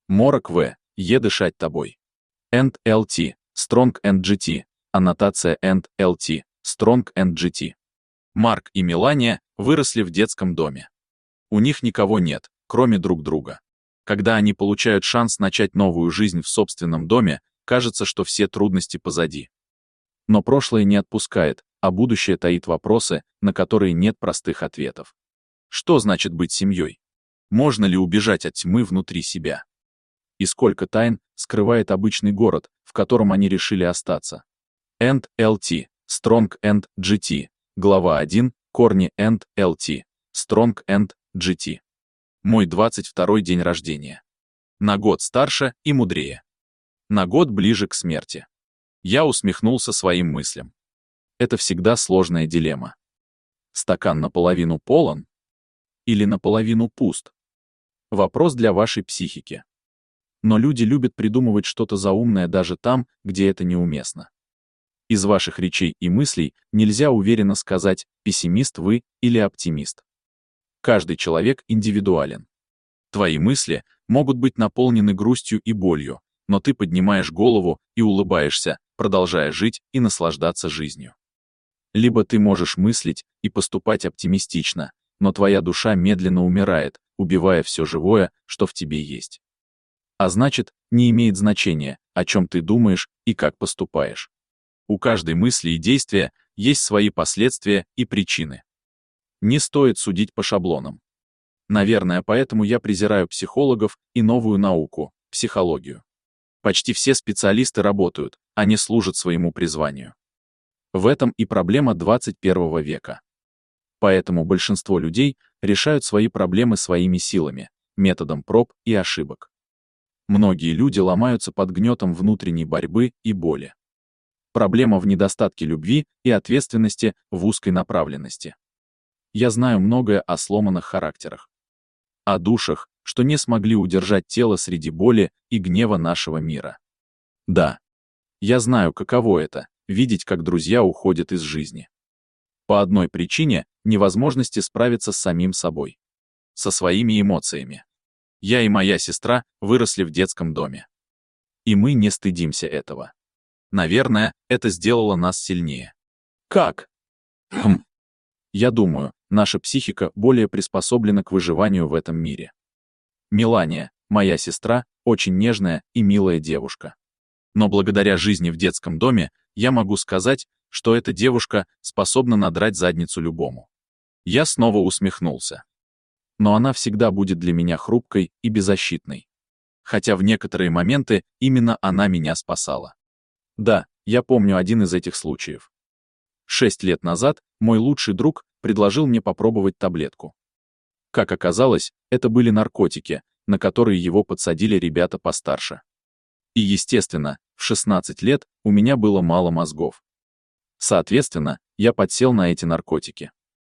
Морок В. Е. Дышать тобой. End LT. Strong and GT. Аннотация End LT. Strong and GT. Марк и Мелания выросли в детском доме. У них никого нет, кроме друг друга. Когда они получают шанс начать новую жизнь в собственном доме, кажется, что все трудности позади. Но прошлое не отпускает, а будущее таит вопросы, на которые нет простых ответов. Что значит быть семьей? Можно ли убежать от тьмы внутри себя? И сколько тайн скрывает обычный город, в котором они решили остаться? End LT. Strong and GT. Глава 1. Корни End LT. Strong and GT. Мой 22-й день рождения. На год старше и мудрее. На год ближе к смерти. Я усмехнулся своим мыслям. Это всегда сложная дилемма. Стакан наполовину полон или наполовину пуст? Вопрос для вашей психики. Но люди любят придумывать что-то заумное даже там, где это неуместно. Из ваших речей и мыслей нельзя уверенно сказать, пессимист вы или оптимист. Каждый человек индивидуален. Твои мысли могут быть наполнены грустью и болью, но ты поднимаешь голову и улыбаешься, продолжая жить и наслаждаться жизнью. Либо ты можешь мыслить и поступать оптимистично, но твоя душа медленно умирает, убивая все живое, что в тебе есть. А значит, не имеет значения, о чем ты думаешь и как поступаешь. У каждой мысли и действия есть свои последствия и причины. Не стоит судить по шаблонам. Наверное, поэтому я презираю психологов и новую науку – психологию. Почти все специалисты работают, они служат своему призванию. В этом и проблема 21 века. Поэтому большинство людей решают свои проблемы своими силами, методом проб и ошибок. Многие люди ломаются под гнетом внутренней борьбы и боли. Проблема в недостатке любви и ответственности в узкой направленности. Я знаю многое о сломанных характерах. О душах, что не смогли удержать тело среди боли и гнева нашего мира. Да, я знаю, каково это — видеть, как друзья уходят из жизни. По одной причине — невозможности справиться с самим собой. Со своими эмоциями. Я и моя сестра выросли в детском доме. И мы не стыдимся этого. Наверное, это сделало нас сильнее. Как? Я думаю, наша психика более приспособлена к выживанию в этом мире. Мелания, моя сестра, очень нежная и милая девушка. Но благодаря жизни в детском доме я могу сказать, что эта девушка способна надрать задницу любому. Я снова усмехнулся. Но она всегда будет для меня хрупкой и беззащитной. Хотя в некоторые моменты именно она меня спасала. Да, я помню один из этих случаев. 6 лет назад мой лучший друг предложил мне попробовать таблетку. Как оказалось, это были наркотики, на которые его подсадили ребята постарше. И, естественно, в 16 лет у меня было мало мозгов. Соответственно, я подсел на эти наркотики.